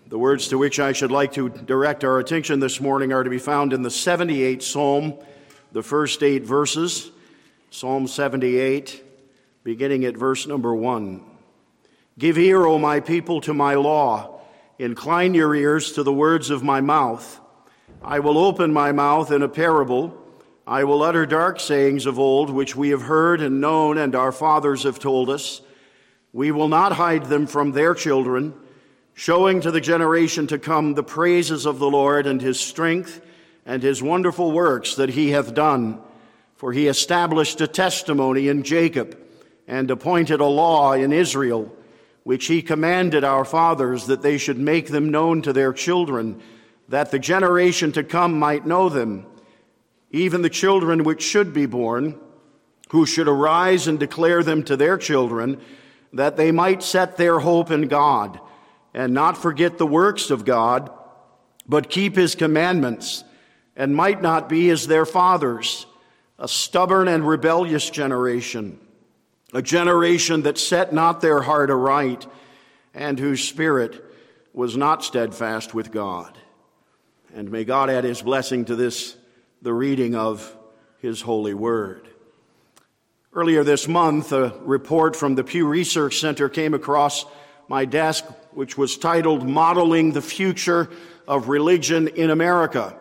The words to which I should like to direct our attention this morning are to be found in the 78th Psalm, the first 8 verses. Psalm 78, beginning at verse number 1. Give ear, O my people, to my law. Incline your ears to the words of my mouth. I will open my mouth in a parable. I will utter dark sayings of old, which we have heard and known, and our fathers have told us. We will not hide them from their children, showing to the generation to come the praises of the Lord and his strength and his wonderful works that he hath done. For he established a testimony in Jacob and appointed a law in Israel, which he commanded our fathers that they should make them known to their children, that the generation to come might know them, even the children which should be born, who should arise and declare them to their children, that they might set their hope in God, and not forget the works of God, but keep his commandments, and might not be as their fathers, a stubborn and rebellious generation, a generation that set not their heart aright, and whose spirit was not steadfast with God. And may God add his blessing to this, the reading of his holy word. Earlier this month, a report from the Pew Research Center came across my desk, which was titled Modeling the Future of Religion in America.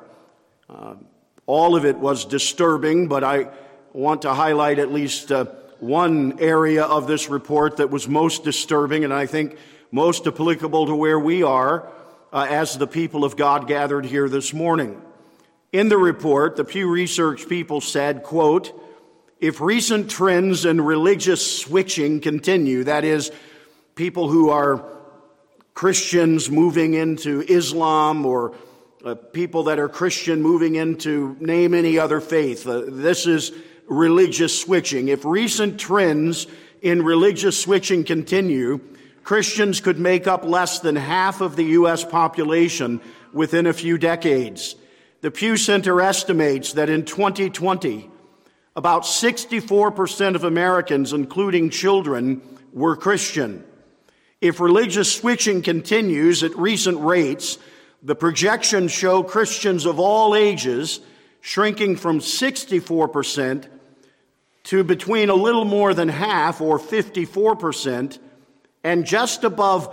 All of it was disturbing, but I want to highlight at least one area of this report that was most disturbing, and I think most applicable to where we are as the people of God gathered here this morning. In the report, the Pew Research people said, quote, if recent trends in religious switching continue, that is, people who are Christians moving into Islam or people that are Christian moving into name any other faith. This is religious switching. If recent trends in religious switching continue, Christians could make up less than half of the U.S. population within a few decades. The Pew Center estimates that in 2020, about 64% of Americans, including children, were Christian. If religious switching continues at recent rates, the projections show Christians of all ages shrinking from 64% to between a little more than half, or 54%, and just above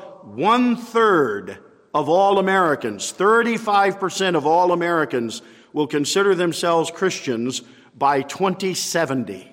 1/3 of all Americans, 35% of all Americans, will consider themselves Christians by 2070.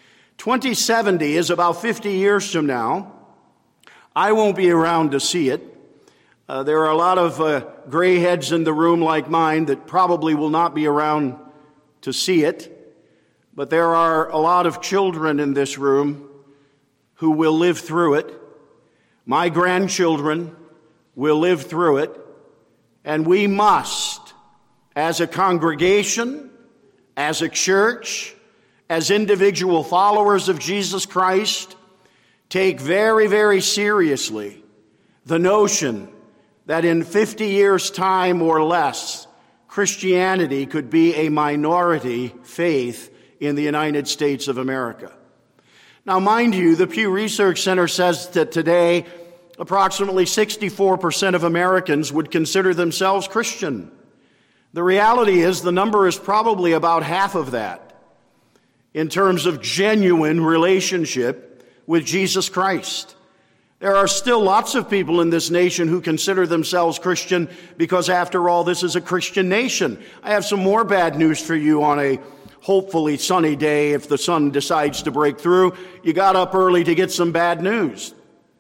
2070 is about 50 years from now. I won't be around to see it. There are a lot of gray heads in the room like mine that probably will not be around to see it. But there are a lot of children in this room who will live through it. My grandchildren will live through it. And we must, as a congregation, as a church, as individual followers of Jesus Christ, take very, very seriously the notion that in 50 years' time or less, Christianity could be a minority faith in the United States of America. Now, mind you, the Pew Research Center says that today, approximately 64% of Americans would consider themselves Christian. The reality is the number is probably about half of that in terms of genuine relationship with Jesus Christ. There are still lots of people in this nation who consider themselves Christian because, after all, this is a Christian nation. I have some more bad news for you on a hopefully sunny day. If the sun decides to break through, you got up early to get some bad news.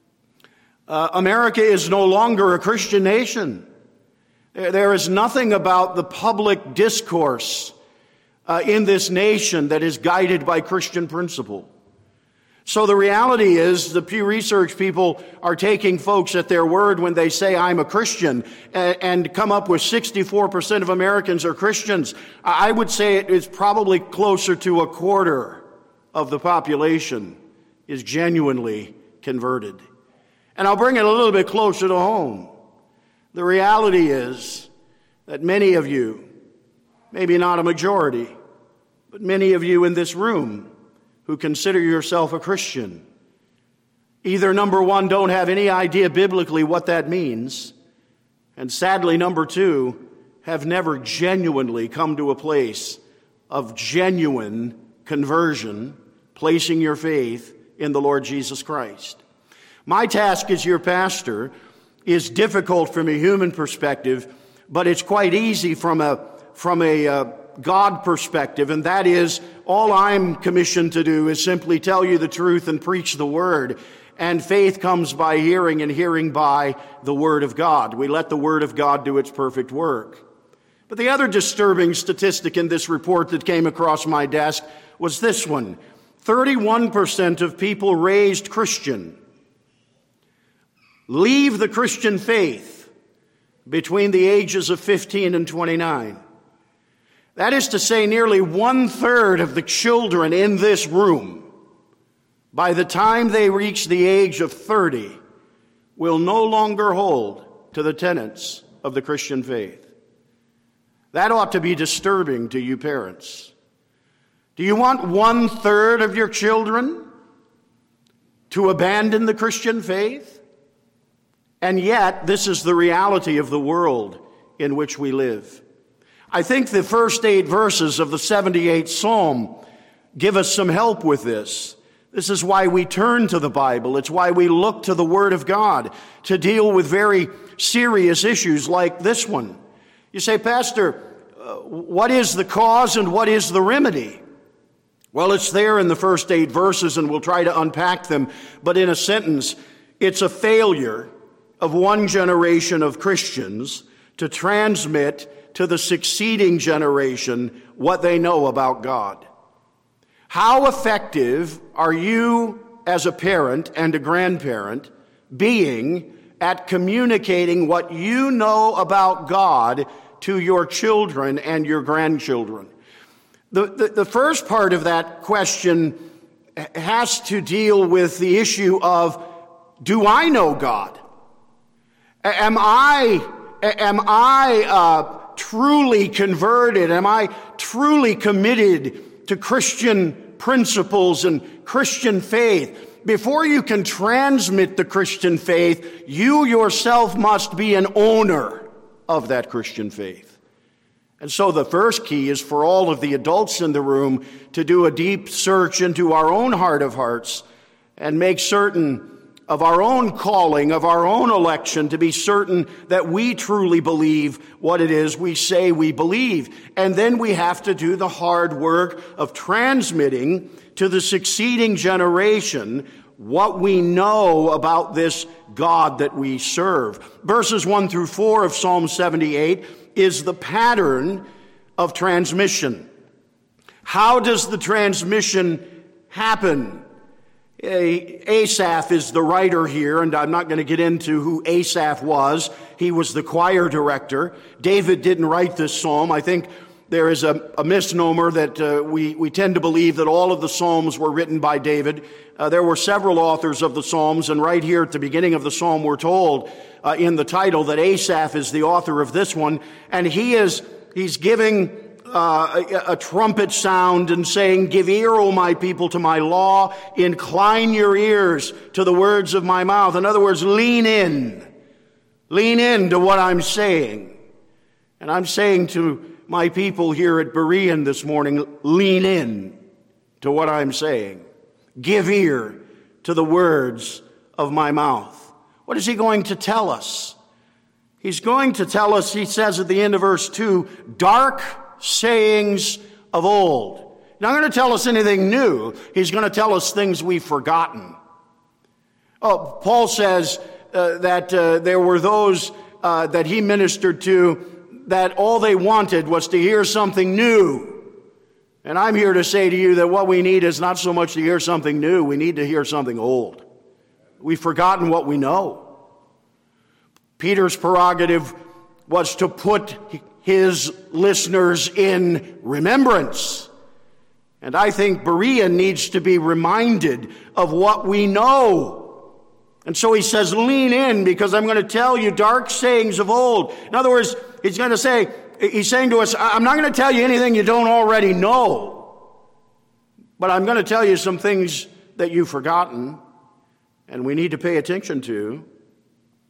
America is no longer a Christian nation. There is nothing about the public discourse in this nation that is guided by Christian principle. So the reality is the Pew Research people are taking folks at their word when they say, I'm a Christian, and come up with 64% of Americans are Christians. I would say it is probably closer to a quarter of the population is genuinely converted. And I'll bring it a little bit closer to home. The reality is that many of you, maybe not a majority, but many of you in this room who consider yourself a Christian, either, number one, don't have any idea biblically what that means, And sadly, number two, have never genuinely come to a place of genuine conversion, placing your faith in the Lord Jesus Christ. My task as your pastor is difficult from a human perspective, but it's quite easy from a God perspective, and that is, all I'm commissioned to do is simply tell you the truth and preach the Word. And faith comes by hearing, and hearing by the Word of God. We let the Word of God do its perfect work. But the other disturbing statistic in this report that came across my desk was this one. 31% of people raised Christian leave the Christian faith between the ages of 15 and 29. That is to say, nearly 1/3 of the children in this room, by the time they reach the age of 30, will no longer hold to the tenets of the Christian faith. That ought to be disturbing to you parents. Do you want 1/3 of your children to abandon the Christian faith? And yet, this is the reality of the world in which we live. I think the first 8 verses of the 78th Psalm give us some help with this. This is why we turn to the Bible. It's why we look to the Word of God to deal with very serious issues like this one. You say, Pastor, what is the cause and what is the remedy? Well, it's there in the first 8 verses, and we'll try to unpack them. But in a sentence, it's a failure of one generation of Christians to transmit to the succeeding generation what they know about God. How effective are you as a parent and a grandparent being at communicating what you know about God to your children and your grandchildren? The first part of that question has to deal with the issue of, do I know God? Am I truly converted? Am I truly committed to Christian principles and Christian faith? Before you can transmit the Christian faith, you yourself must be an owner of that Christian faith. And so the first key is for all of the adults in the room to do a deep search into our own heart of hearts and make certain of our own calling, of our own election, to be certain that we truly believe what it is we say we believe. And then we have to do the hard work of transmitting to the succeeding generation what we know about this God that we serve. Verses 1 through 4 of Psalm 78 is the pattern of transmission. How does the transmission happen? Asaph is the writer here, and I'm not going to get into who Asaph was. He was the choir director. David didn't write this psalm. I think there is a misnomer that we tend to believe that all of the psalms were written by David. There were several authors of the psalms, and right here at the beginning of the psalm we're told in the title that Asaph is the author of this one, and he's giving a trumpet sound and saying, "Give ear, O my people, to my law. Incline your ears to the words of my mouth." In other words, lean in. Lean in to what I'm saying. And I'm saying to my people here at Berean this morning, lean in to what I'm saying. Give ear to the words of my mouth. What is he going to tell us? He's going to tell us, he says at the end of verse 2, dark sayings of old. Not going to tell us anything new. He's going to tell us things we've forgotten. Paul says that there were those that he ministered to that all they wanted was to hear something new. And I'm here to say to you that what we need is not so much to hear something new. We need to hear something old. We've forgotten what we know. Peter's prerogative was to put his listeners in remembrance. And I think Berean needs to be reminded of what we know. And so he says, lean in, because I'm going to tell you dark sayings of old. In other words, he's saying to us, I'm not going to tell you anything you don't already know, but I'm going to tell you some things that you've forgotten and we need to pay attention to.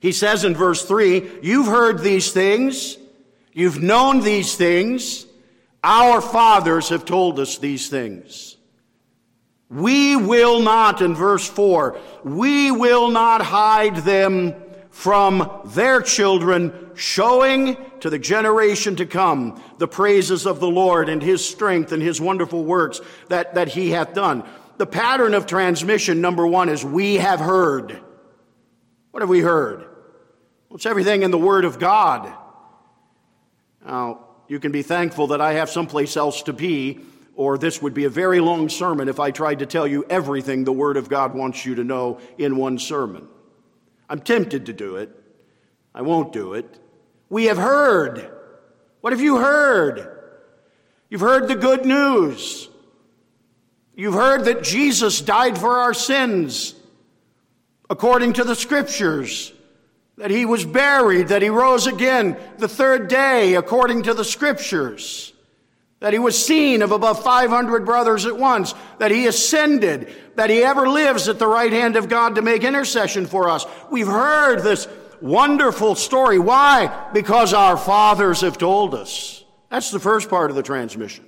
He says in verse 3, you've heard these things, you've known these things, our fathers have told us these things. We will not, in verse 4, we will not hide them from their children, showing to the generation to come the praises of the Lord and his strength and his wonderful works that he hath done. The pattern of transmission, number one, is we have heard. What have we heard? Well, it's everything in the Word of God. Now, you can be thankful that I have someplace else to be, or this would be a very long sermon if I tried to tell you everything the Word of God wants you to know in one sermon. I'm tempted to do it. I won't do it. We have heard. What have you heard? You've heard the good news. You've heard that Jesus died for our sins according to the Scriptures, that he was buried, that he rose again the third day according to the Scriptures, that he was seen of above 500 brothers at once, that he ascended, that he ever lives at the right hand of God to make intercession for us. We've heard this wonderful story. Why? Because our fathers have told us. That's the first part of the transmission.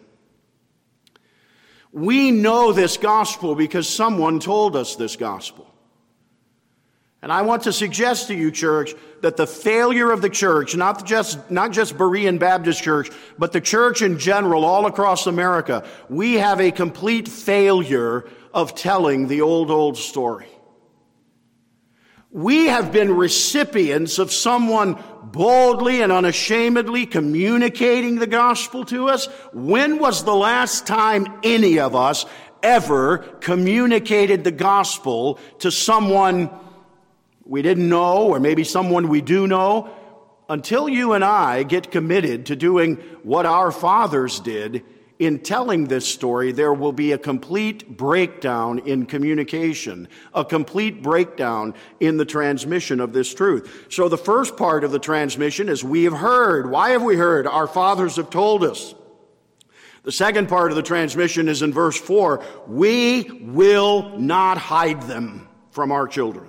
We know this gospel because someone told us this gospel. And I want to suggest to you, church, that the failure of the church, not just Berean Baptist Church, but the church in general all across America, we have a complete failure of telling the old story. We have been recipients of someone boldly and unashamedly communicating the gospel to us. When was the last time any of us ever communicated the gospel to someone we didn't know, or maybe someone we do know? Until you and I get committed to doing what our fathers did in telling this story, there will be a complete breakdown in communication, a complete breakdown in the transmission of this truth. So the first part of the transmission is we have heard. Why have we heard? Our fathers have told us. The second part of the transmission is in verse 4. We will not hide them from our children.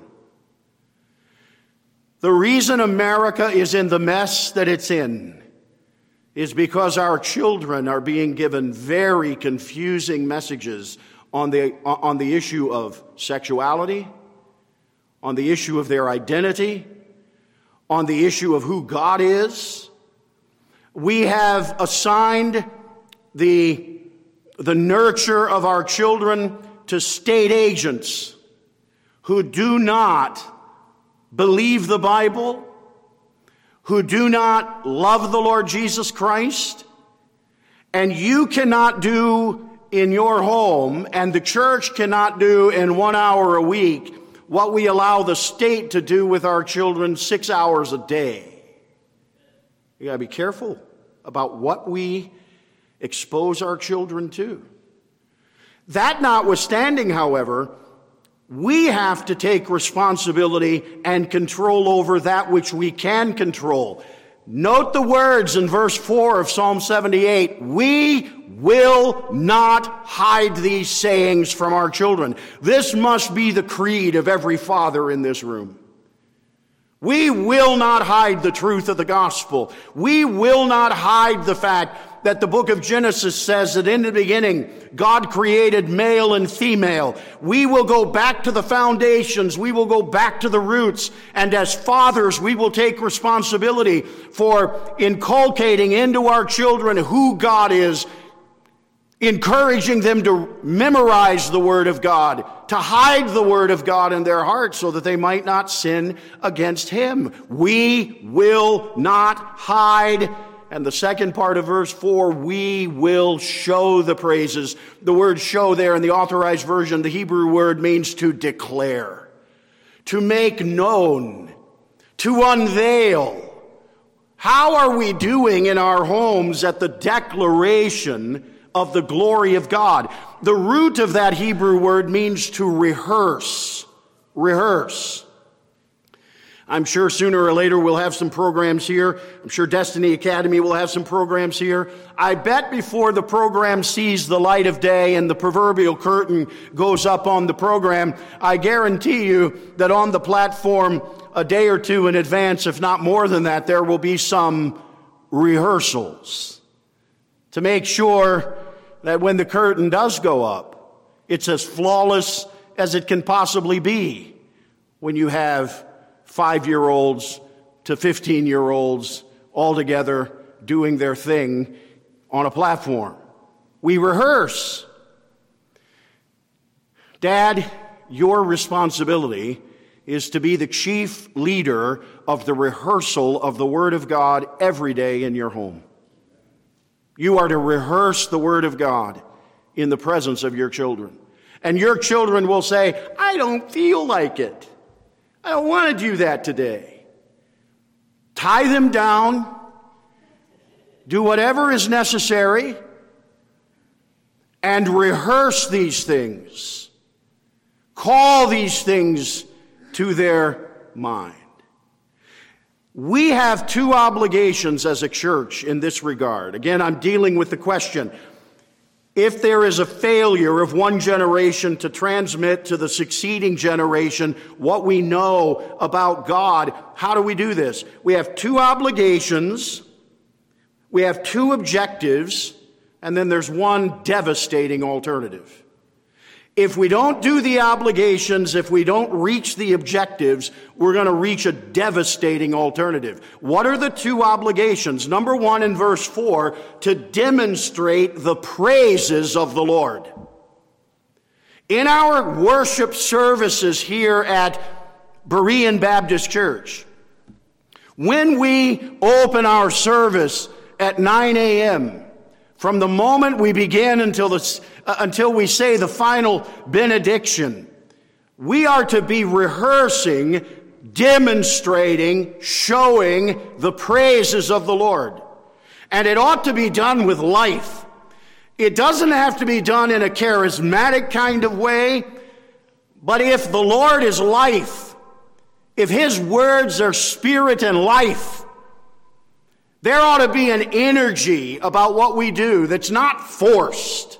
The reason America is in the mess that it's in is because our children are being given very confusing messages on the issue of sexuality, on the issue of their identity, on the issue of who God is. We have assigned the nurture of our children to state agents who do not believe the Bible, who do not love the Lord Jesus Christ. And you cannot do in your home, and the church cannot do in 1 hour a week, what we allow the state to do with our children 6 hours a day. You gotta be careful about what we expose our children to. That notwithstanding, however, we have to take responsibility and control over that which we can control. Note the words in verse 4 of Psalm 78. We will not hide these sayings from our children. This must be the creed of every father in this room. We will not hide the truth of the gospel. We will not hide the fact that the book of Genesis says that in the beginning, God created male and female. We will go back to the foundations. We will go back to the roots. And as fathers, we will take responsibility for inculcating into our children who God is, encouraging them to memorize the Word of God, to hide the Word of God in their hearts so that they might not sin against Him. We will not hide. And the second part of verse 4, we will show the praises. The word show there in the Authorized Version, the Hebrew word means to declare, to make known, to unveil. How are we doing in our homes at the declaration of the glory of God? The root of that Hebrew word means to rehearse. Rehearse. I'm sure sooner or later we'll have some programs here. I'm sure Destiny Academy will have some programs here. I bet before the program sees the light of day and the proverbial curtain goes up on the program, I guarantee you that on the platform a day or two in advance, if not more than that, there will be some rehearsals to make sure that when the curtain does go up, it's as flawless as it can possibly be when you have 5-year-olds to 15-year-olds all together doing their thing on a platform. We rehearse. Dad, your responsibility is to be the chief leader of the rehearsal of the Word of God every day in your home. You are to rehearse the Word of God in the presence of your children. And your children will say, I don't feel like it. I don't want to do that today. Tie them down. Do whatever is necessary. And rehearse these things. Call these things to their mind. We have two obligations as a church in this regard. Again, I'm dealing with the question, if there is a failure of one generation to transmit to the succeeding generation what we know about God, how do we do this? We have two obligations, we have two objectives, and then there's one devastating alternative. If we don't do the obligations, if we don't reach the objectives, we're going to reach a devastating alternative. What are the two obligations? Number one, in verse 4, to demonstrate the praises of the Lord. In our worship services here at Berean Baptist Church, when we open our service at 9 a.m., from the moment we begin until we say the final benediction, we are to be rehearsing, demonstrating, showing the praises of the Lord. And it ought to be done with life. It doesn't have to be done in a charismatic kind of way, but if the Lord is life, if His words are spirit and life, there ought to be an energy about what we do that's not forced.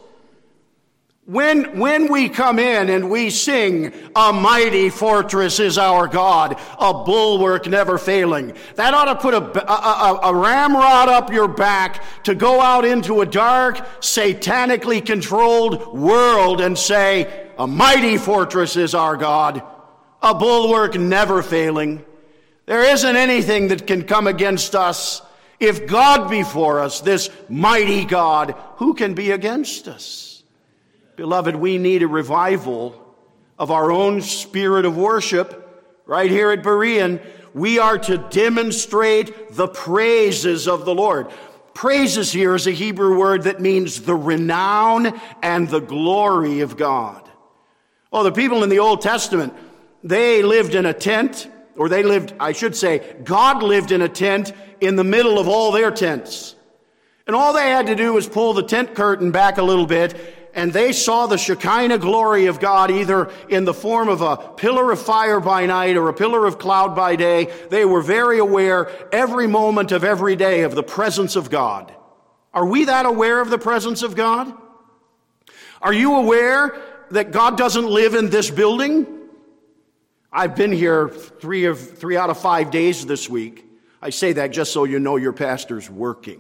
When we come in and we sing, "A mighty fortress is our God, a bulwark never failing," that ought to put a ramrod up your back to go out into a dark, satanically controlled world and say, "A mighty fortress is our God, a bulwark never failing." There isn't anything that can come against us. If God be for us, this mighty God, who can be against us? Beloved, we need a revival of our own spirit of worship right here at Berean. We are to demonstrate the praises of the Lord. Praises here is a Hebrew word that means the renown and the glory of God. Oh, the people in the Old Testament, they lived in a tent, or God lived in a tent in the middle of all their tents. And all they had to do was pull the tent curtain back a little bit, and they saw the Shekinah glory of God either in the form of a pillar of fire by night or a pillar of cloud by day. They were very aware every moment of every day of the presence of God. Are we that aware of the presence of God? Are you aware that God doesn't live in this building? I've been here 3 out of 5 days this week. I say that just so you know your pastor's working.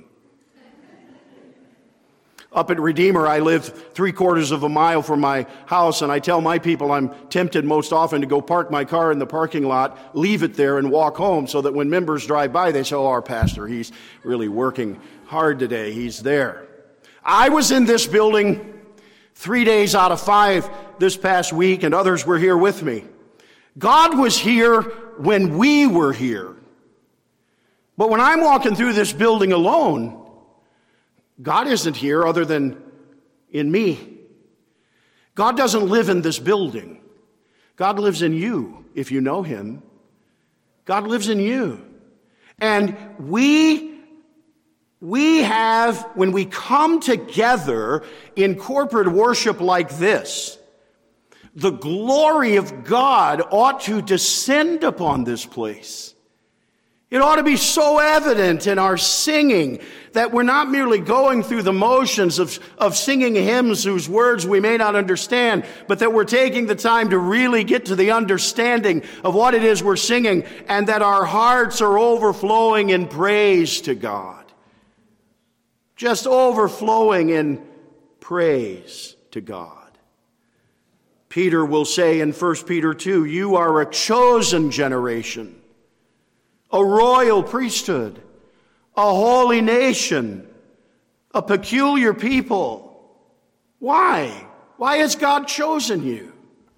Up at Redeemer, I live 3/4 of a mile from my house, and I tell my people I'm tempted most often to go park my car in the parking lot, leave it there, and walk home so that when members drive by, they say, "Oh, our pastor, he's really working hard today. He's there." I was in this building 3 days out of 5 this past week, and others were here with me. God was here when we were here. But when I'm walking through this building alone, God isn't here other than in me. God doesn't live in this building. God lives in you, if you know Him. God lives in you. And we have, when we come together in corporate worship like this, The glory of God ought to descend upon this place. It ought to be so evident in our singing that we're not merely going through the motions of singing hymns whose words we may not understand, but that we're taking the time to really get to the understanding of what it is we're singing, and that our hearts are overflowing in praise to God. Just overflowing in praise to God. Peter will say in 1 Peter 2, you are a chosen generation, a royal priesthood, a holy nation, a peculiar people. Why? Why has God chosen you?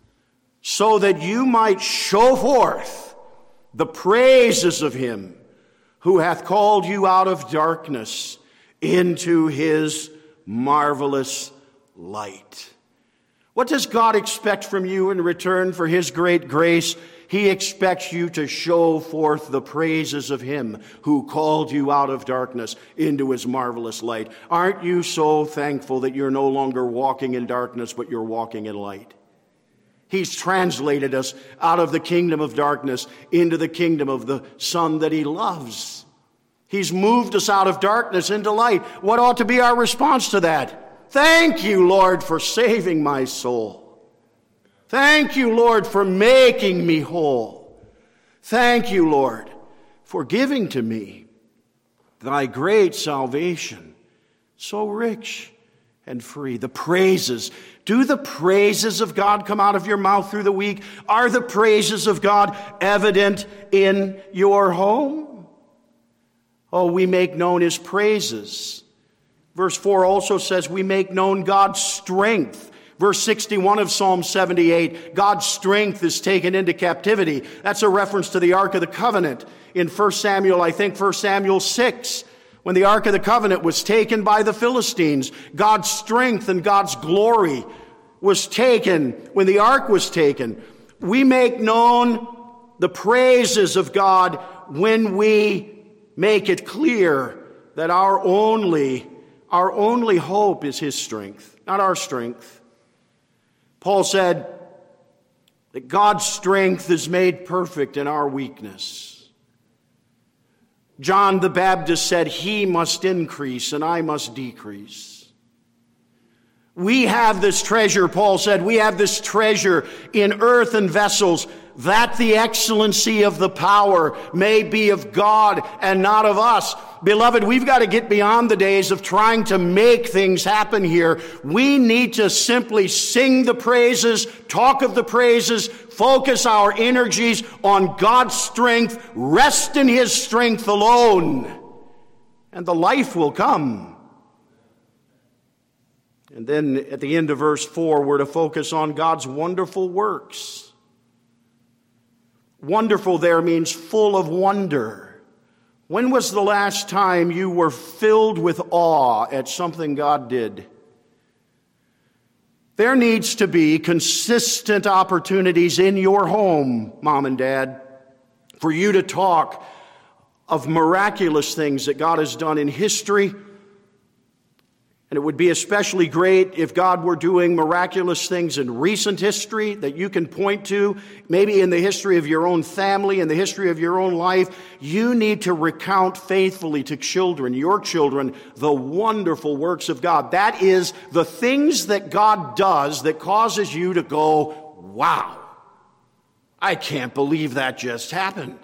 So that you might show forth the praises of him who hath called you out of darkness into his marvelous light. What does God expect from you in return for his great grace? He expects you to show forth the praises of him who called you out of darkness into his marvelous light. Aren't you so thankful that you're no longer walking in darkness, but you're walking in light? He's translated us out of the kingdom of darkness into the kingdom of the Son that he loves. He's moved us out of darkness into light. What ought to be our response to that? Thank you, Lord, for saving my soul. Thank you, Lord, for making me whole. Thank you, Lord, for giving to me thy great salvation, so rich and free. The praises. Do the praises of God come out of your mouth through the week? Are the praises of God evident in your home? Oh, we make known his praises. Verse 4 also says we make known God's strength. Verse 61 of Psalm 78, God's strength is taken into captivity. That's a reference to the Ark of the Covenant in 1 Samuel, I think 1 Samuel 6. When the Ark of the Covenant was taken by the Philistines, God's strength and God's glory was taken when the Ark was taken. We make known the praises of God when we make it clear that our only hope is his strength, not our strength. Paul said that God's strength is made perfect in our weakness. John the Baptist said, he must increase and I must decrease. We have this treasure, Paul said, we have this treasure in earthen vessels, that the excellency of the power may be of God and not of us. Beloved, we've got to get beyond the days of trying to make things happen here. We need to simply sing the praises, talk of the praises, focus our energies on God's strength, rest in his strength alone, and the life will come. And then at the end of verse 4, we're to focus on God's wonderful works. Wonderful there means full of wonder. When was the last time you were filled with awe at something God did? There needs to be consistent opportunities in your home, Mom and Dad, for you to talk of miraculous things that God has done in history. And it would be especially great if God were doing miraculous things in recent history that you can point to, maybe in the history of your own family, in the history of your own life. You need to recount faithfully to children, your children, the wonderful works of God. That is the things that God does that causes you to go, wow, I can't believe that just happened.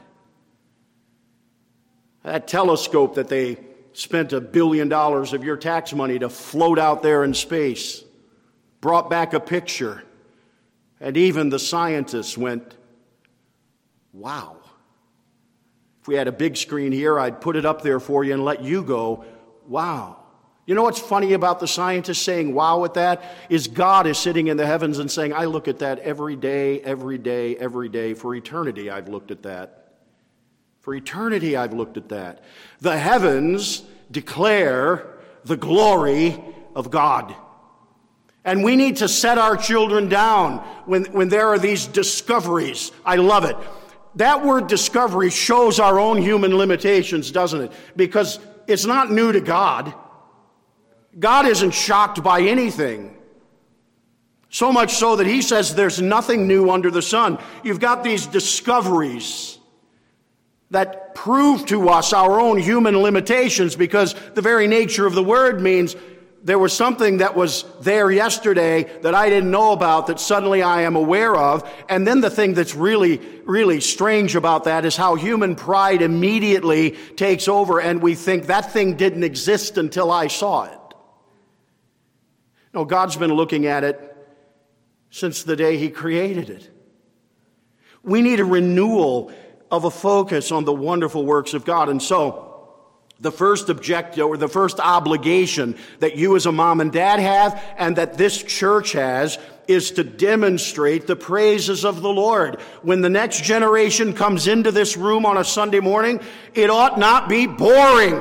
That telescope that they spent $1 billion of your tax money to float out there in space, brought back a picture, and even the scientists went, wow. If we had a big screen here, I'd put it up there for you and let you go, wow. You know what's funny about the scientists saying wow at that? Is God is sitting in the heavens and saying, I look at that every day, every day, every day. For eternity, I've looked at that. For eternity, I've looked at that. The heavens declare the glory of God. And we need to set our children down when there are these discoveries. I love it. That word discovery shows our own human limitations, doesn't it? Because it's not new to God. God isn't shocked by anything. So much so that he says there's nothing new under the sun. You've got these discoveries that prove to us our own human limitations, because the very nature of the word means there was something that was there yesterday that I didn't know about that suddenly I am aware of. And then the thing that's really, really strange about that is how human pride immediately takes over, and we think that thing didn't exist until I saw it. No, God's been looking at it since the day he created it. We need a renewal of a focus on the wonderful works of God. And so, the first objective or the first obligation that you as a mom and dad have, and that this church has, is to demonstrate the praises of the Lord. When the next generation comes into this room on a Sunday morning, it ought not be boring.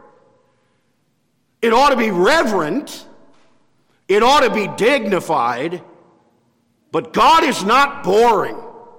It ought to be reverent. It ought to be dignified. But God is not boring.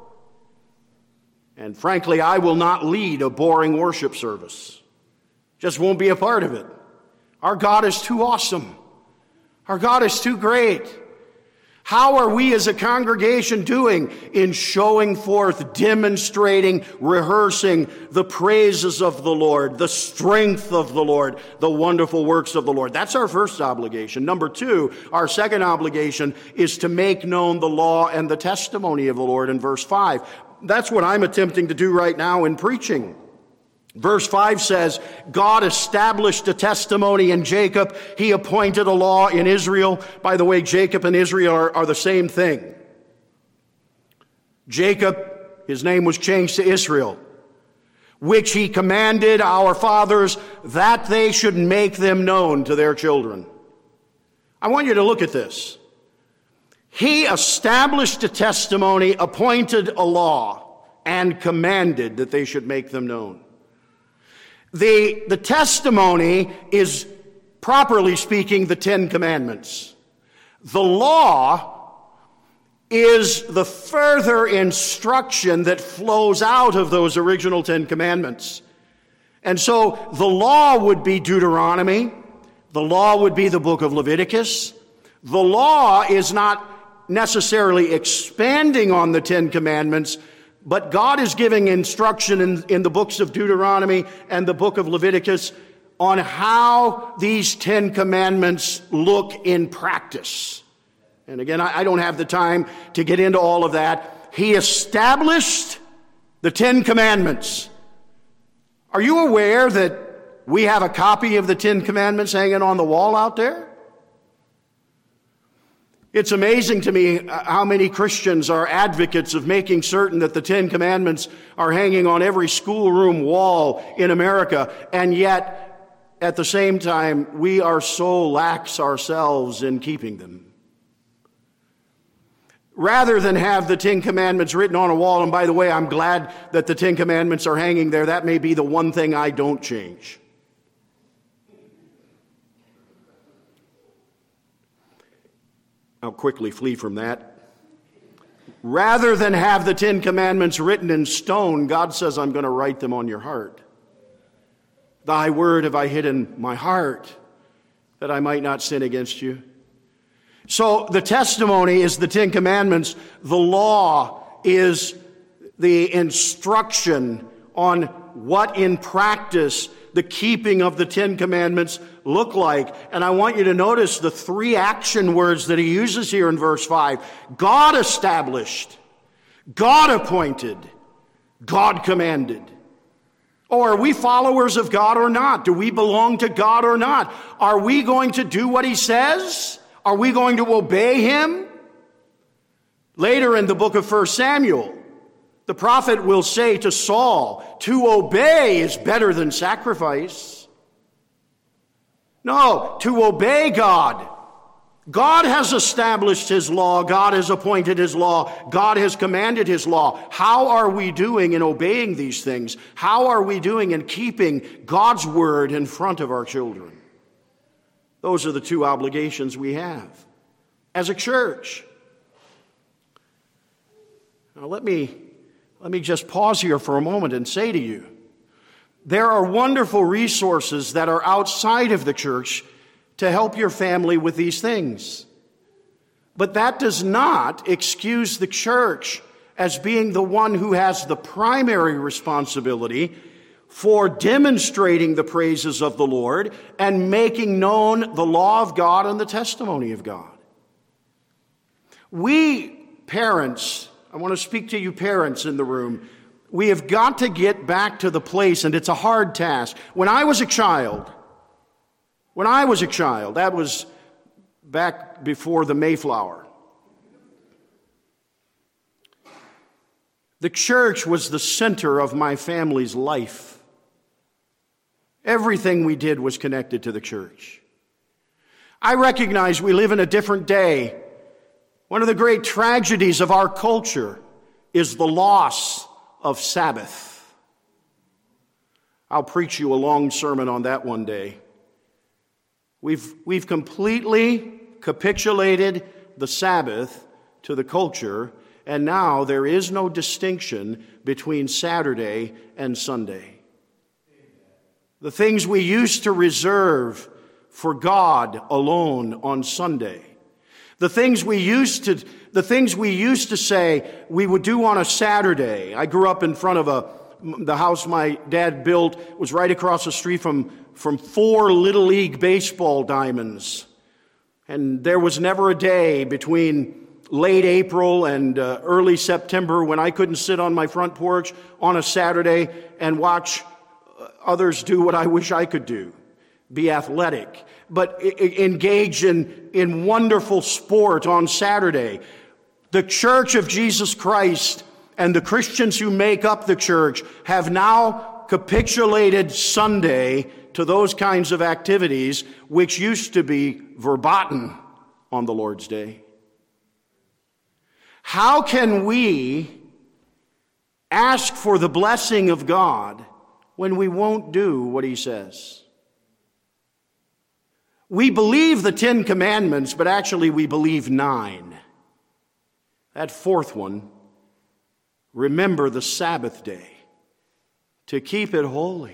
And frankly, I will not lead a boring worship service. Just won't be a part of it. Our God is too awesome. Our God is too great. How are we as a congregation doing in showing forth, demonstrating, rehearsing the praises of the Lord, the strength of the Lord, the wonderful works of the Lord? That's our first obligation. Number two, our second obligation is to make known the law and the testimony of the Lord in verse 5. That's what I'm attempting to do right now in preaching. Verse 5 says, God established a testimony in Jacob. He appointed a law in Israel. By the way, Jacob and Israel are the same thing. Jacob, his name was changed to Israel, which he commanded our fathers that they should make them known to their children. I want you to look at this. He established a testimony, appointed a law, and commanded that they should make them known. The testimony is, properly speaking, the Ten Commandments. The law is the further instruction that flows out of those original Ten Commandments. And so the law would be Deuteronomy. The law would be the book of Leviticus. The law is not necessarily expanding on the Ten Commandments, but God is giving instruction in the books of Deuteronomy and the book of Leviticus on how these Ten Commandments look in practice. And again, I don't have the time to get into all of that. He established the Ten Commandments. Are you aware that we have a copy of the Ten Commandments hanging on the wall out there? It's amazing to me how many Christians are advocates of making certain that the Ten Commandments are hanging on every schoolroom wall in America, and yet, at the same time, we are so lax ourselves in keeping them. Rather than have the Ten Commandments written on a wall, and by the way, I'm glad that the Ten Commandments are hanging there. That may be the one thing I don't change. I'll quickly flee from that. Rather than have the Ten Commandments written in stone, God says, I'm going to write them on your heart. Thy word have I hid in my heart, that I might not sin against you. So the testimony is the Ten Commandments. The law is the instruction on what in practice the keeping of the Ten Commandments look like. And I want you to notice the three action words that he uses here in verse 5. God established, God appointed, God commanded. Oh, are we followers of God or not? Do we belong to God or not? Are we going to do what he says? Are we going to obey him? Later in the book of 1 Samuel, the prophet will say to Saul, to obey is better than sacrifice. No, to obey God. God has established his law. God has appointed his law. God has commanded his law. How are we doing in obeying these things? How are we doing in keeping God's word in front of our children? Those are the two obligations we have as a church. Now let me just pause here for a moment and say to you, there are wonderful resources that are outside of the church to help your family with these things. But that does not excuse the church as being the one who has the primary responsibility for demonstrating the praises of the Lord and making known the law of God and the testimony of God. We parents, I want to speak to you parents in the room, we have got to get back to the place, and it's a hard task. When I was a child, that was back before the Mayflower, the church was the center of my family's life. Everything we did was connected to the church. I recognize we live in a different day. One of the great tragedies of our culture is the loss of Sabbath. I'll preach you a long sermon on that one day. We've completely capitulated the Sabbath to the culture, and now there is no distinction between Saturday and Sunday. The things we used to reserve for God alone on Sunday, the things we used to say we would do on a Saturday. I grew up in front of the house my dad built was right across the street from 4 Little League baseball diamonds. And there was never a day between late April and early September when I couldn't sit on my front porch on a Saturday and watch others do what I wish I could do, be athletic, but engage in wonderful sport on Saturday. The Church of Jesus Christ and the Christians who make up the church have now capitulated Sunday to those kinds of activities which used to be verboten on the Lord's Day. How can we ask for the blessing of God when we won't do what He says? We believe the 10 Commandments, but actually we believe 9. That 4th one, remember the Sabbath day, to keep it holy.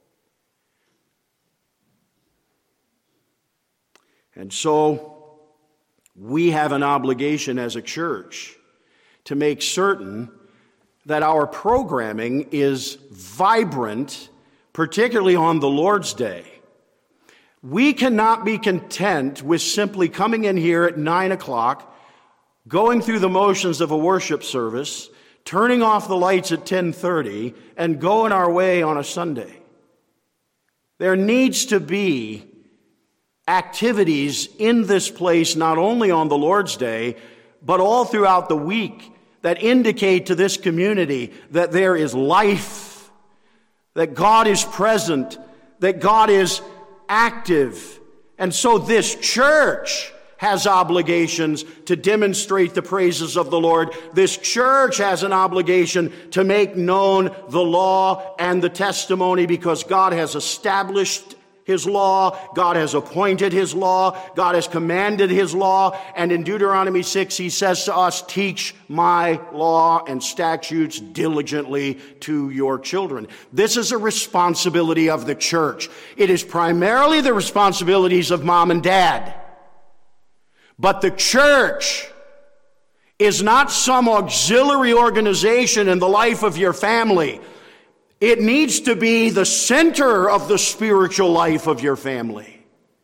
And so we have an obligation as a church to make certain that our programming is vibrant, particularly on the Lord's Day. We cannot be content with simply coming in here at 9 o'clock, going through the motions of a worship service, turning off the lights at 10:30, and going our way on a Sunday. There needs to be activities in this place, not only on the Lord's Day, but all throughout the week, that indicate to this community that there is life, that God is present, that God is active. And so this church has obligations to demonstrate the praises of the Lord. This church has an obligation to make known the law and the testimony, because God has established His law, God has appointed His law, God has commanded His law, and in Deuteronomy 6 He says to us, teach my law and statutes diligently to your children. This is a responsibility of the church. It is primarily the responsibilities of mom and dad. But the church is not some auxiliary organization in the life of your family. It needs to be the center of the spiritual life of your family.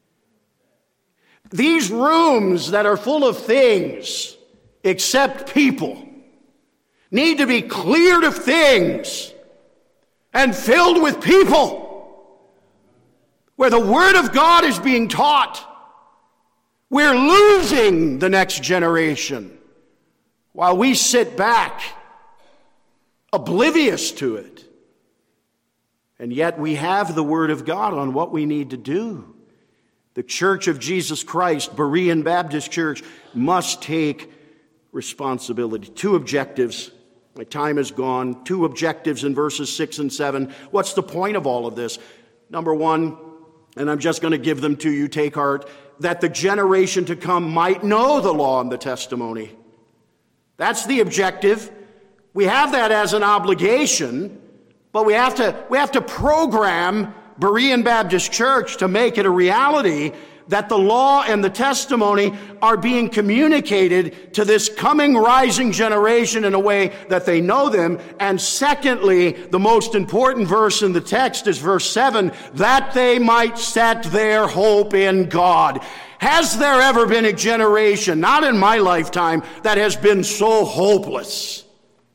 These rooms that are full of things except people need to be cleared of things and filled with people, where the Word of God is being taught. We're losing the next generation while we sit back oblivious to it. And yet we have the Word of God on what we need to do. The Church of Jesus Christ, Berean Baptist Church, must take responsibility. 2 objectives. My time is gone. 2 objectives in verses 6 and 7. What's the point of all of this? Number 1, and I'm just going to give them to you, take heart, that the generation to come might know the law and the testimony. That's the objective. We have that as an obligation, but we have to program Berean Baptist Church to make it a reality that the law and the testimony are being communicated to this coming rising generation in a way that they know them. And secondly, the most important verse in the text is verse 7, that they might set their hope in God. Has there ever been a generation, not in my lifetime, that has been so hopeless,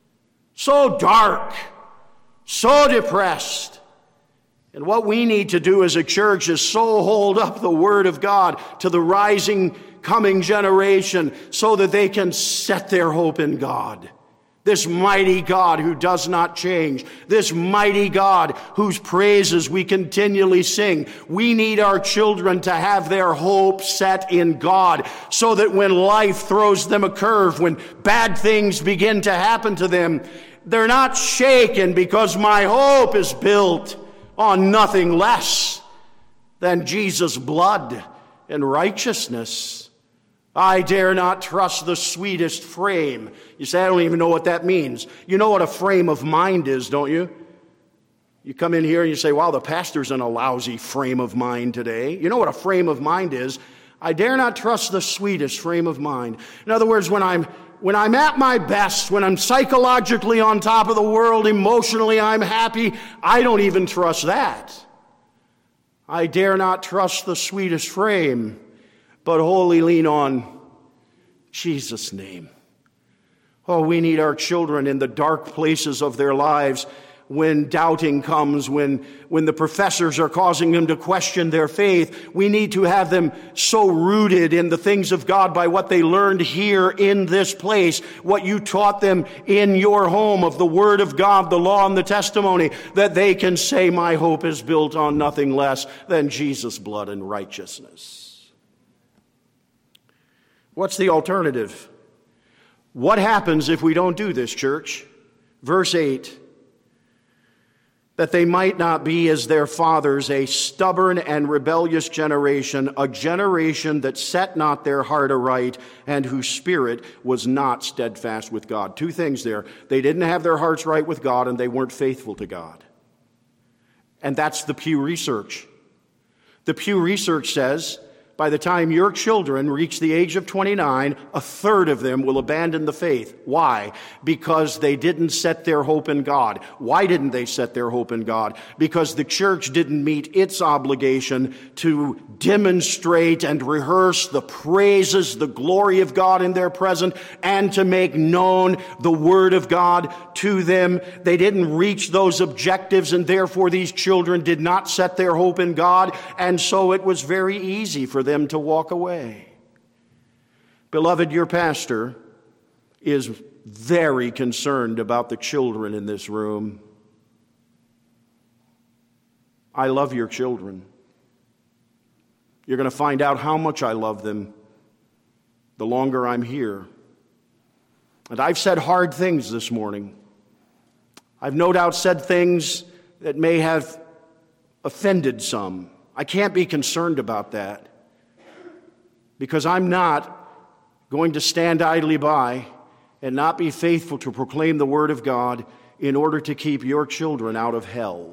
so dark, so depressed? And what we need to do as a church is so hold up the Word of God to the rising, coming generation so that they can set their hope in God. This mighty God who does not change. This mighty God whose praises we continually sing. We need our children to have their hope set in God so that when life throws them a curve, when bad things begin to happen to them, they're not shaken because my hope is built on nothing less than Jesus' blood and righteousness. I dare not trust the sweetest frame. You say, I don't even know what that means. You know what a frame of mind is, don't you? You come in here and you say, wow, the pastor's in a lousy frame of mind today. You know what a frame of mind is? I dare not trust the sweetest frame of mind. In other words, when I'm at my best, when I'm psychologically on top of the world, emotionally I'm happy, I don't even trust that. I dare not trust the sweetest frame, but wholly lean on Jesus' name. Oh, we need our children in the dark places of their lives when doubting comes, when the professors are causing them to question their faith. We need to have them so rooted in the things of God by what they learned here in this place, what you taught them in your home of the Word of God, the law and the testimony, that they can say, my hope is built on nothing less than Jesus' blood and righteousness. What's the alternative? What happens if we don't do this, church? Verse 8. That they might not be as their fathers, a stubborn and rebellious generation, a generation that set not their heart aright, and whose spirit was not steadfast with God. Two things there. They didn't have their hearts right with God, and they weren't faithful to God. And that's the Pew Research. The Pew Research says, by the time your children reach the age of 29, a third of them will abandon the faith. Why? Because they didn't set their hope in God. Why didn't they set their hope in God? Because the church didn't meet its obligation to demonstrate and rehearse the praises, the glory of God in their present, and to make known the Word of God to them. They didn't reach those objectives, and therefore these children did not set their hope in God, and so it was very easy for them to walk away. Beloved, your pastor is very concerned about the children in this room. I love your children. You're going to find out how much I love them the longer I'm here. And I've said hard things this morning. I've no doubt said things that may have offended some. I can't be concerned about that, because I'm not going to stand idly by and not be faithful to proclaim the Word of God in order to keep your children out of hell.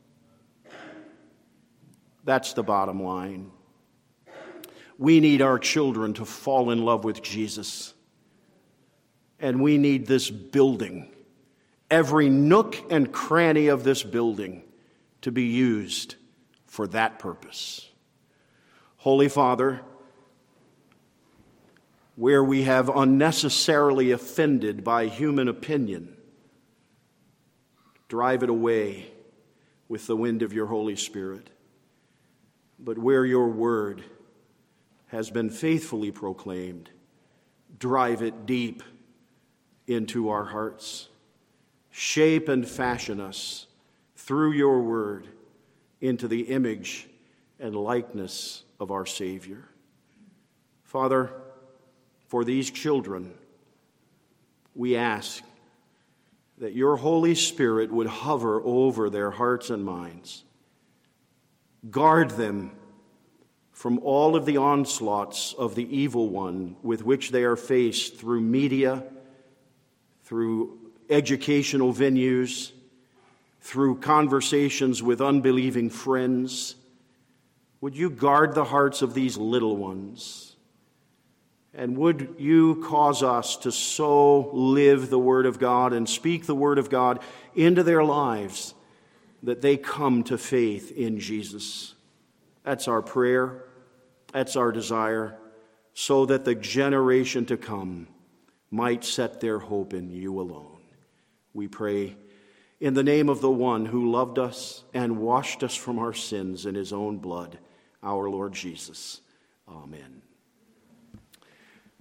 That's the bottom line. We need our children to fall in love with Jesus. And we need this building, every nook and cranny of this building, to be used for that purpose. Holy Father, where we have unnecessarily offended by human opinion, drive it away with the wind of your Holy Spirit. But where your word has been faithfully proclaimed, drive it deep into our hearts. Shape and fashion us through your word into the image and likeness of our Savior. Father, for these children, we ask that your Holy Spirit would hover over their hearts and minds. Guard them from all of the onslaughts of the evil one with which they are faced through media, through educational venues, through conversations with unbelieving friends. Would you guard the hearts of these little ones? And would you cause us to so live the Word of God and speak the Word of God into their lives that they come to faith in Jesus? That's our prayer. That's our desire, so that the generation to come might set their hope in you alone. We pray in the name of the one who loved us and washed us from our sins in his own blood, our Lord Jesus. Amen.